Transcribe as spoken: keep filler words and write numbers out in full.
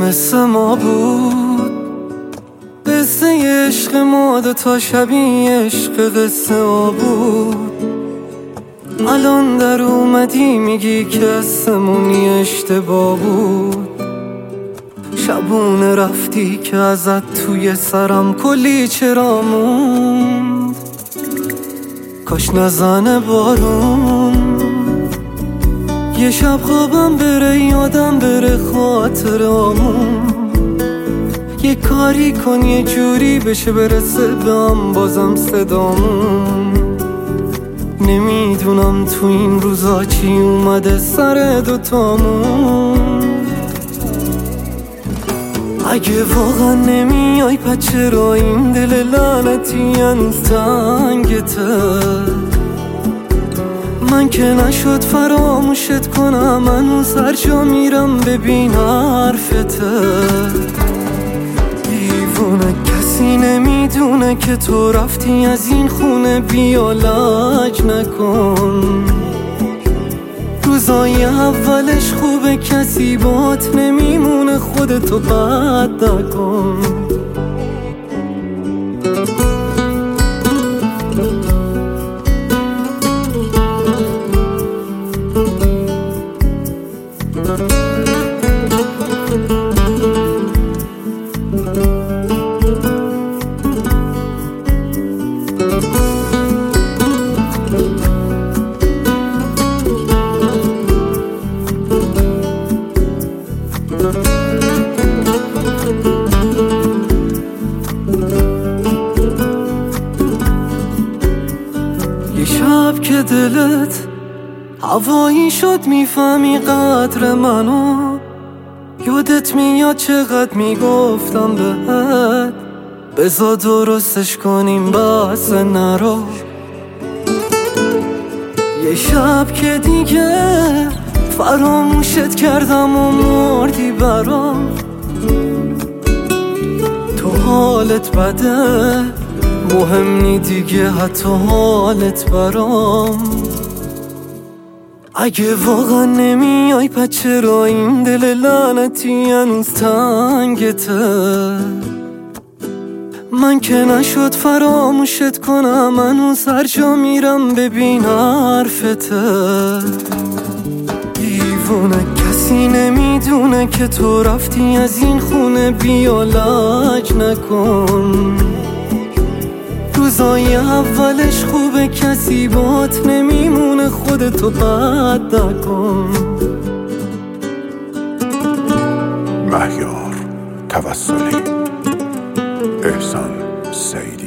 مثل ما بود، قصه عشق ما دوتا شبیه عشق قصه ها بود. الان در اومدی میگی که اسمونی اشتباه بود. شبونه رفتی که ازت توی سرم کلی چرا موند. کاش نزنه بارون، یه شب خوابم بره یادم بره خاطرامون. یه کاری کن یه جوری بشه برسه بهم بازم صدامون. نمیدونم تو این روزا چی اومده سر دوتامون. اگه واقعا نمیای پس چرا این دل لعنتی هنوز تنگته؟ من که نشد فراموشت کنم، هنوز هر جا میرم ببین حرفته. دیوونه کسی نمیدونه که تو رفتی از این خونه، بیا لج نکن. روزای اولش خوبه کسی بات نمیمونه، خودتو بد نکن. یه شب که دلت هوایی شد میفهمی قدر منو. یادت میاد چقدر میگفتم بهت بذار درستش کنیم بس نرو. یه شب که دیگه فراموشت کردم و مردی برام. تو حالت بده مهم نی دیگه حتی حالت برام. اگه واقعا نمیای پس چرا این دل لعنتی هنوز تنگته؟ من که نشد فراموشت کنم، هنوز هر جا میرم ببین حرفته. دیوونه کسی نمیدونه که تو رفتی از این خونه، بیا لج نکن. روزای اولش خوبه کسی بات نمیمونه، خودتو بد نکن. مهیار توسلی، احسان سیدی.